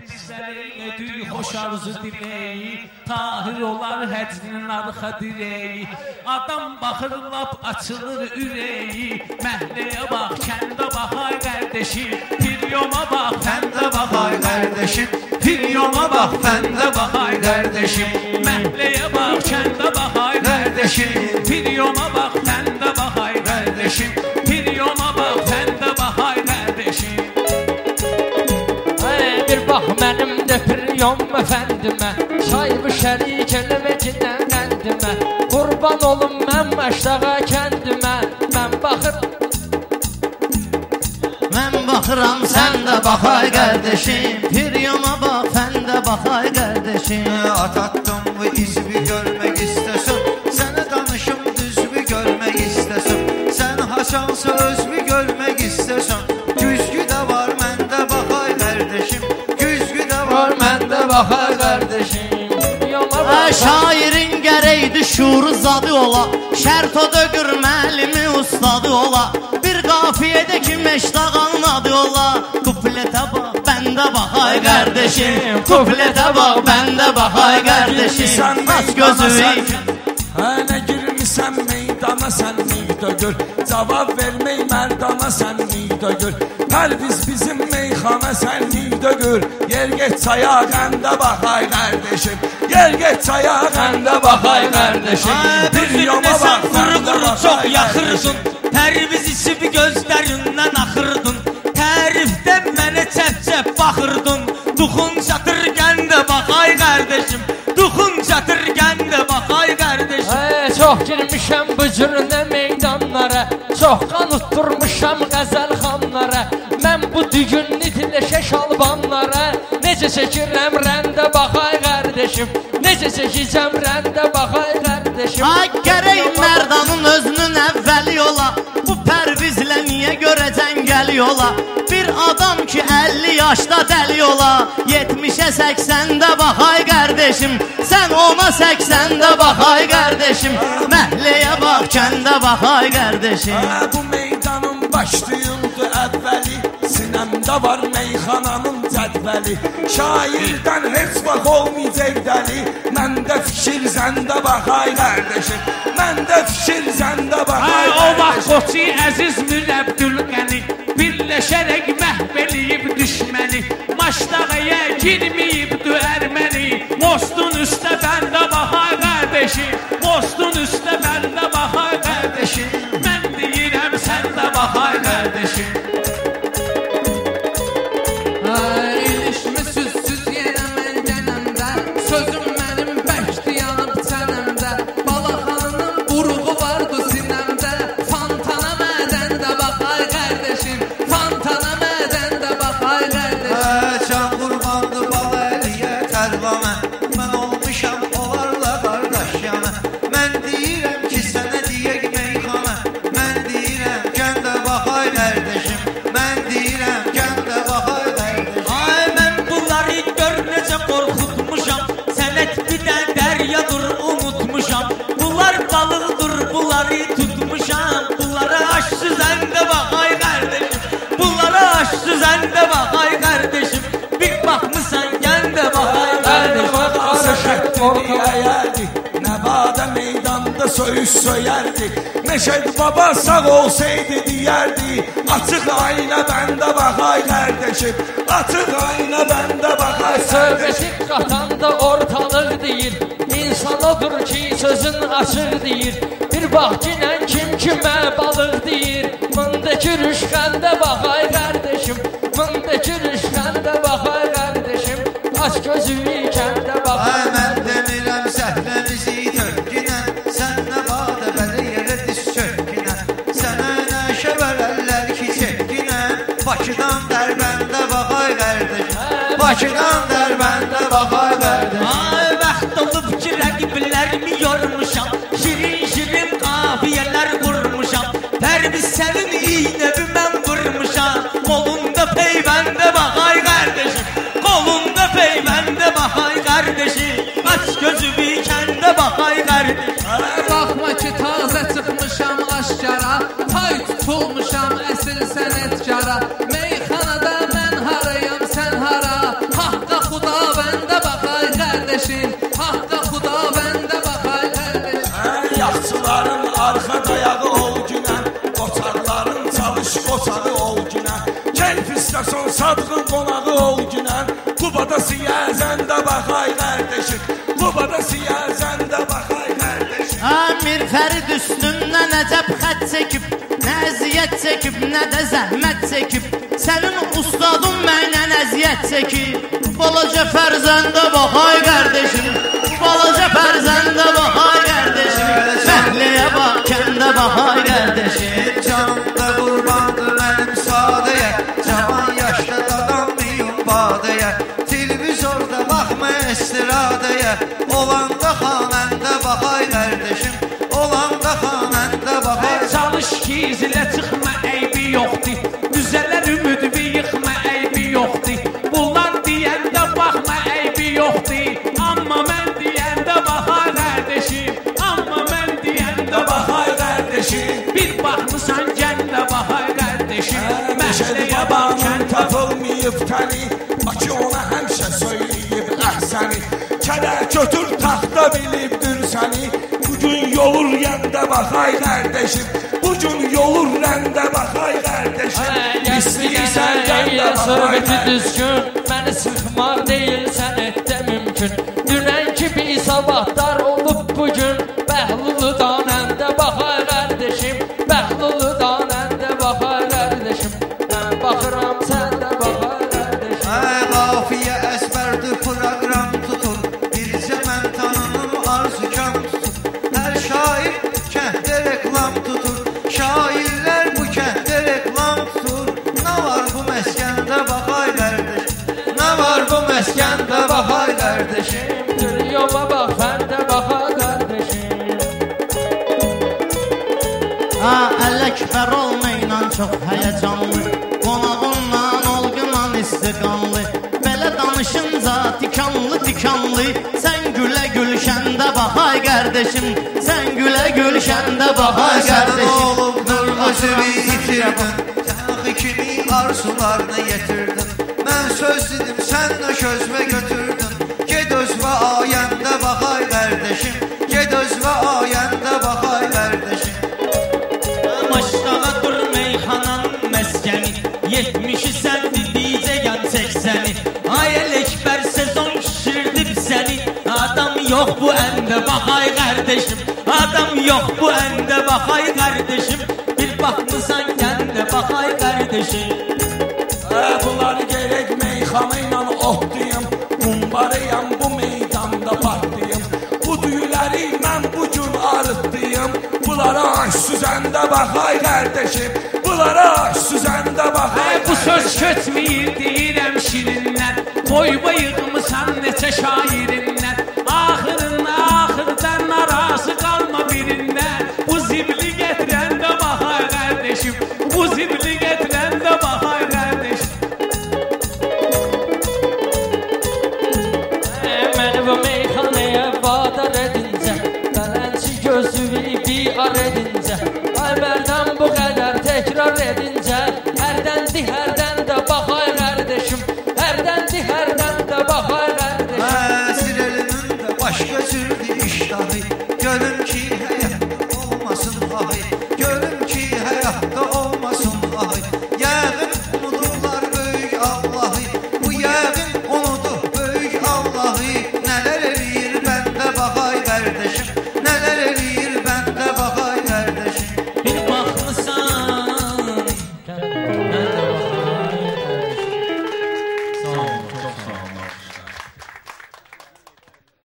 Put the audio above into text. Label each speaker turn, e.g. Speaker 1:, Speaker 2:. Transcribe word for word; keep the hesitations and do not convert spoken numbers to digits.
Speaker 1: Düy xoş arzu dileyi, tahir olar həcrin arxa direyi. Adam baxır lap açılır üreyi. Məhləyə bax, kəndə bax ay qardeşim. Tiryoma bax, fəndə bax ay qardeşim. Tiryoma bax, fəndə bax ay qardeşim. Məhləyə bax, kəndə bax ay qardeşim. Tiryoma bax, fəndə bax ay qardeşim. Tiryoma bax, fəndə bax ay qardeşim.
Speaker 2: Bir bax mənim də piryom əfəndimə, çayımı şərik eləməcindən qəndimə. Qurban olum mən məşdağa kəndimə, mən baxır
Speaker 3: Mən baxıram sən də bax ay qardeşim. Piryoma bax sən də bax ay qardeşim.
Speaker 4: Atattım bu izbi görmək istəsən, sənə danışım düzbü görmək istəsən. Sən haşansa özbü görmək istəsən, güzgü də var məndə bax ay qardeşim. Güzgü də var məndə bax ay qardeşim.
Speaker 3: Ay şairin gərəkdi şuuru zadı ola, şərt o dögür məlimi ustadı ola. Bir qafiyədə ki məştaq anladı ola. Kupletə bax bəndə bax ay qardeşim. Kupletə bax bəndə bax ay qardeşim. Aç gözünü.
Speaker 1: Hənə girmisən meydana sən meydə gör. Cavab vermək mərdana sən meydə gör. Pərviz bizim meyxana sən meydə gör. Yer get çaya qəndə bax ay qardeşim. Yer get çaya qəndə bax ay qardeşim.
Speaker 3: Bir yoma bax quru quru çox yaxırdın. Pərviz içib gözlərindən axırdın. Tərifdən mənə çəp-çəp baxırdın. Duxun çatır qəndə bax ay qardeşim. Duxun çatır qəndə bax ay qardeşim.
Speaker 2: Çox girmişəm bu cürünə meydanlara, çox qan utturmuşam qəzəl xanlara. Mən bu dügünlü diləşə şalbanlara, necə çəkirəm rəndə bax ay qardeşim. Necə çəkəcəm rəndə bax ay qardeşim.
Speaker 3: Ay gərək mərdanın özünün əvvəli ola. Bu pərvizlə niyə görəcən gəli ola. Bir adam ki əlli yaşda dəli ola. Yetmişə səksəndə bax ay qardeşim. Sən ona səksəndə bax ay qardeşim. Məhləyə bax kəndə bax ay qardeşim.
Speaker 1: Bu meydanın başlayıldı əvvəli. Sinəmdə var meyxananın cədvəli. Şairdən heç vaxt olmayacaq dəli. Məndə fikir səndə bax ay qardeşim. Məndə fikir səndə bax ay qardeşim. O vaxt Qoçi Əziz Mürəbdülqəni birləşərək məhv eləyib düşməni. Maşdağaya girməyibdü ərməni. Mostun üstə bəndə bax ay qardeşim. Mostun üstə bəndə bax ay qardeşim. Mən deyirəm səndə bax ay qardeşim.
Speaker 5: İlişmi süzsüz yenə mən gənəmdə, sözüm mənim bəkdi yanıb çənəmdə. Balaxanının buruğu vardı sinəmdə, fantana mədəndə bax ay qardeşim. Fantana mədəndə bax ay qardeşim.
Speaker 4: Can qurbandı bala əliyə tərvamə. Mən olmuşam onlarla qardaş yana. Mən deyirəm ki sənə deyək meyxana. Mən deyirəm kəndə bax ay qardeşim. Mən deyirəm kəndə bax ay qardeşim.
Speaker 3: Ay mən bunları gör necə qorxutmuşam. Sənət bir də dəryadır unutmuşam. Bunlar balıqdır bunları tutmuşam. Bunlara aşsız əndə bax ay qardeşim. Bunlara aşsız əndə bax ay qardeşim. Bir baxmısan gəndə bax ay qardeşim.
Speaker 1: Nəbadə meydanda söyüş söyərdi. Meşəd baba sağ olsaydı deyərdi. Açıq ayna bəndə bax ay qardeşim. Açıq ayna bəndə bax ay
Speaker 2: Söhbəti qatanda ortalıq deyir. İnsan odur ki sözün açıq deyir. Bir bax ginən kim kimə balıq deyir. Mındakı rüşqəndə bax ay qardeşim. Mındakı rüşqəndə bax ay qardeşim. Aç gözünü kəndə bax
Speaker 4: Ay mən demirəm səhvəmizi törginə. Sən nə badə bələ yerə diz çökginə. Sənə nəşə verərlər ki çəkginə. Bakıdan Dərbəndə bax ay qardeşim. Bakıdan Dərbəndə bax ay qardeşim.
Speaker 3: Ay vaxt olub ki rəqiblərimi yormuşam. Şirin şirin qafiyələr qurmuşam. Pərviz sənin iynəvi mən vurmuşam. Qolunda peyvəndə bax ay qardeşim. Qolunda peyvəndə bax ay qardeşim. Aç gözümü kəndə bax ay qardeşim.
Speaker 5: Baxma ki tazə çıxmışam aşkara, tay tutulmuşam əsl sənətkara. Meyxanada mən harayam sən hara, haqqa
Speaker 1: Sadığın qonağı ol günən Qubada siyəzən də bax ay qardeşim Qubada siyəzən də bax ay qardeşim
Speaker 3: Amir Fərid üstündən əcəb xət çəkib Nə əziyyət çəkib, nə də zəhmət çəkib Sənin ustadın məndən əziyyət çəkib Balaca fərzəndə bax ay qardeşim Balaca fərzəndə bax ay qardeşim Fəhliyə bax, kəndə bax ay qardeşim
Speaker 4: Canımda qurbandır mənim sadəyə Cavan yaşda dadanmayım badəyə Televizorda baxma istiradəyə Olanda xanəndə bax ay qardeşim Olanda xanəndə bax ay
Speaker 5: Çalış ki zilə çıxma eybi yoxdur Düzələr ümidvi yıxma eybi yoxdur Bunlar deyəndə baxma eybi yoxdur Amma mən deyəndə bax ay qardeşim Amma mən deyəndə bax ay qardeşim Bir baxmısan gəndə bax ay qardeşim Məhləyə bax kəndə
Speaker 1: tapılmayıb təni Bakı ona həmişə söyləyib əhsəni Kələ götür taxta bilibdir səni Bugün yolur yəndə bax ay qardeşim Bugün yolur rəndə bax ay qardeşim İstəyirsən gəndə bax ay
Speaker 2: Söhbəti düzgün Məni sıxmaq deyil sənətdə mümkün Dünən kimi sabahlar olub bugün Bəhlulu danəndə bax ay qardeşim Bəhlulu danəndə bax ay qardeşim Mən baxıram sən də bax ay qardeşim
Speaker 4: Ay qafiyə əsbərdir proqram tutur Bircə mən tanınım arzukam tutur Hər şair kənddə reklam tutur Şairlər bu kənddə reklam tutur Nə var bu məskəndə bax ay qardeşim Nə var bu məskəndə bax ay qardeşim
Speaker 2: Yoluma bax fəndə bax ay qardeşim
Speaker 3: Ha, Ələkbər olmayla çox həyəcanlı Qonağınla olğunla istiqanlı Belə danışınca tikanlı tikanlı Sən gülə gülşəndə bax ay qardeşim Sən gülə gülşəndə bax ay qardeşim
Speaker 4: Sən olubdur özünü itirdin Sən kimi arzularını yetirdin Mən söz dedim sən də gözümə götürdün Ged özvə ayəndə bax ay qardeşim Ged özvə ayəndə bax ay qardeşim
Speaker 3: Maşdağa dur meyxananın məskəni yetmişi səndi diyəcəyən səksəni Ay Ələkbər sezon şişirdib səni Adam yox bu əndə bax ay qardeşim Adam yox bu əndə bax ay qardeşim Bir baxmısan kəndə bax ay qardeşim
Speaker 1: Bunları gerek meyxanayla otlayım Mumbarıyam bu meydanda partlayım Bu düyüləri mən bugün arıtlayım Bunlara aş süzəndə bax ay qardeşim Bunlara aş süzəndə bax ay
Speaker 5: Bu söz
Speaker 1: qardeşim
Speaker 5: kötməyir deyirəm şirindən Boyba yığmısan neçə şairindən Axırın axırdan narazı qalma birindən Bu zibli gətirəndə bax ay qardeşim Bu zibli gətirəndə bax ay qardeşim
Speaker 2: Məni bu meyxanaya vadar edincə Bələnçi gözlüyü bir ar edincə Ay mərdən bu qədər təkrar edincə